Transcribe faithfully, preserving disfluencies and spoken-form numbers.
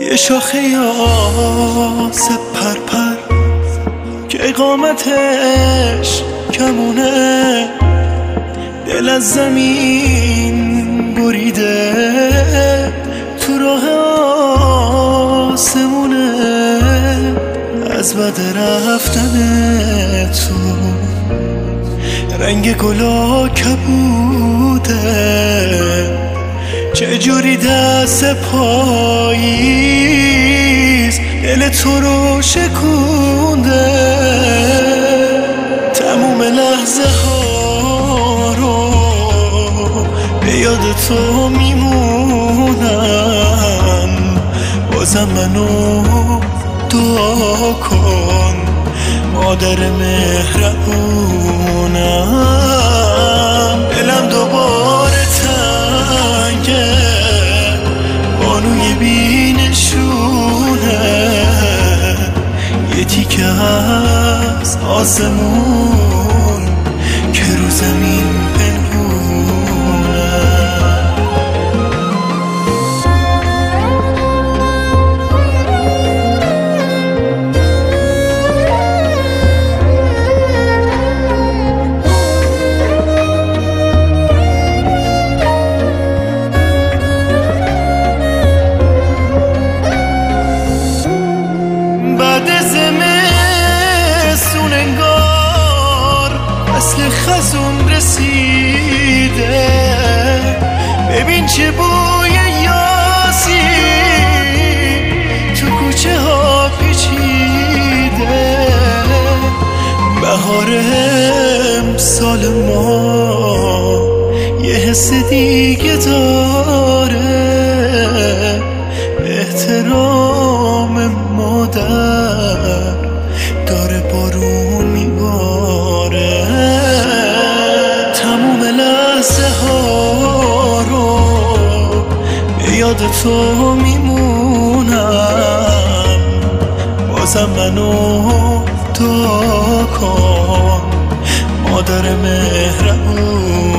یه شاخه یاس پرپر که اقامتش کمونه، دل از زمین بریده تو راه آسمونه. از بد رفتن تو رنگ گلا کبوده، چجوری دست پاییز دل تو رو شکونده. تموم لحظه ها رو به یاد تو میمونم، بازم منو دعا کن مادر مهربونم. دلم دوباره تنگه، بانوی بینشونه، یه تیکه از آسمون که رو زمین پنهونه. بعد زمستون انگار فصل خزون رسیده، ببین چه بوی یاسی تو کوچه ها پیچیده. بهار امسال ما یه حس دیگه داره، احترام مادر داره بارون میباره. تموم لحظه ها رو به یاد تو میمونم، بازم منو دعا کن مادر مهربون.